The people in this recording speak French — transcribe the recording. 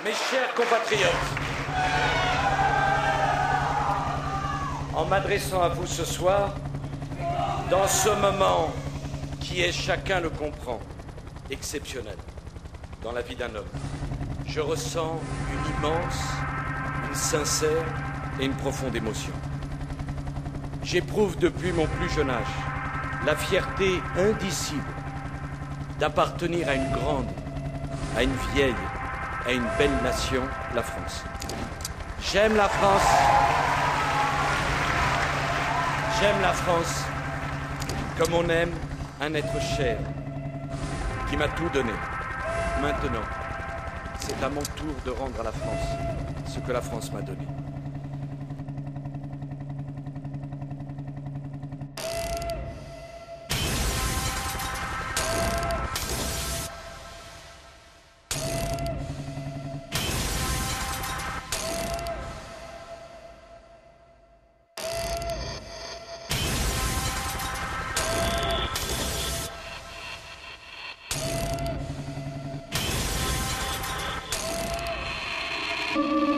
Mes chers compatriotes, en m'adressant à vous ce soir, dans ce moment qui est, chacun le comprend, exceptionnel dans la vie d'un homme, je ressens une immense, une sincère et une profonde émotion. J'éprouve depuis mon plus jeune âge la fierté indicible d'appartenir à une grande, à une vieille, à une belle nation, la France. J'aime la France. J'aime la France comme on aime un être cher qui m'a tout donné. Maintenant, c'est à mon tour de rendre à la France ce que la France m'a donné. Thank you.